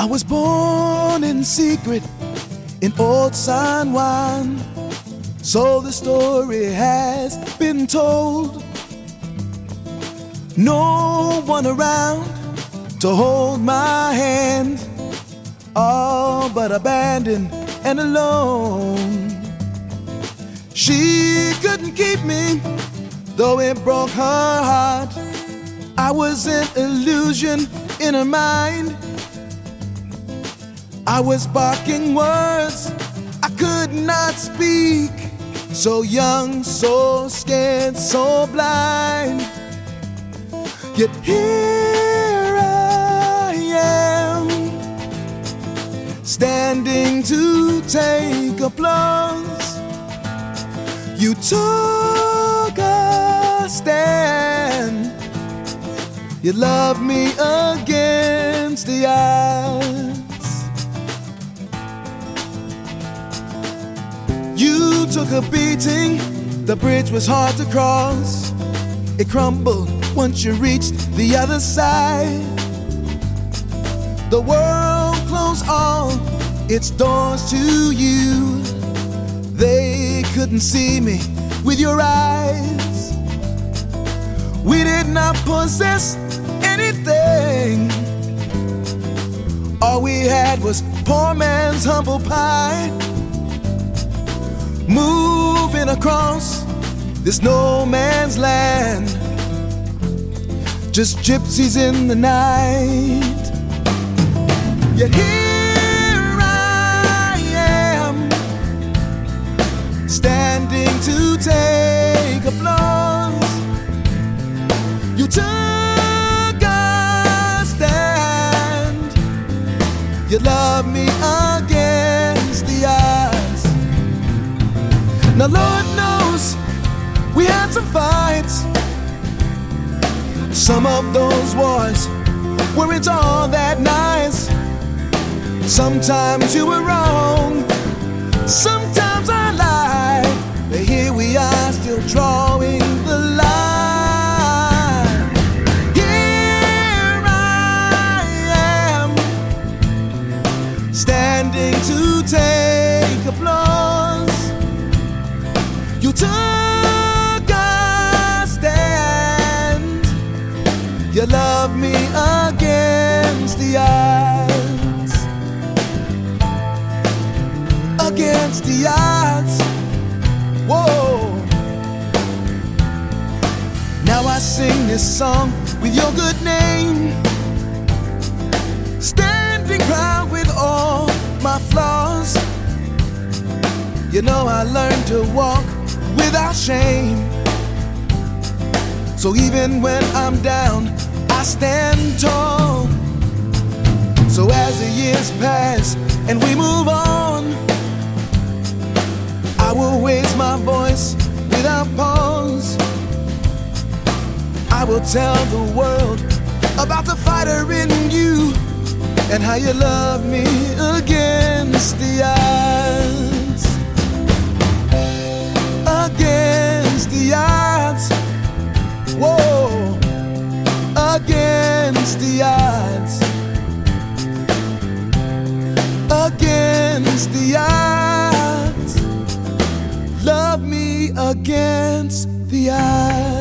was born in secret in old San Juan, so the story has been told. No one around to hold my hand, all but abandoned and alone. She couldn't keep me, though it broke her heart. I was an illusion in her mind. I was barking words I could not speak. So young, so scared, so blind. Yet here I am, standing to take applause. You took a stand. You loved me against the odds. You took a beating, the bridge was hard to cross. It crumbled once you reached the other side. The world closed all its doors to you. They couldn't see me with your eyes. We did not possess anything. All we had was poor man's humble pie. Moving across this no man's land, just gypsies in the night. Yet here I am, standing to take applause. You took a stand. You loved me against the odds. Now Lord knows we had some fights. Some of those wars weren't all that nice. Sometimes you were wrong, sometimes I lied. But here we are, still drawing the line. Here I am, standing to take applause. You took a stand. You loved me against the odds. Against the odds. Whoa. Now I sing this song with your good name, standing proud with all my flaws. You know I learned to walk without shame. So even when I'm down, I stand tall. So as the years pass and we move on, I will raise my voice without pause. I will tell the world about the fighter in you and how you love me against the odds. Against the odds. Whoa. Against the odds. Against the odds. Love me against the odds.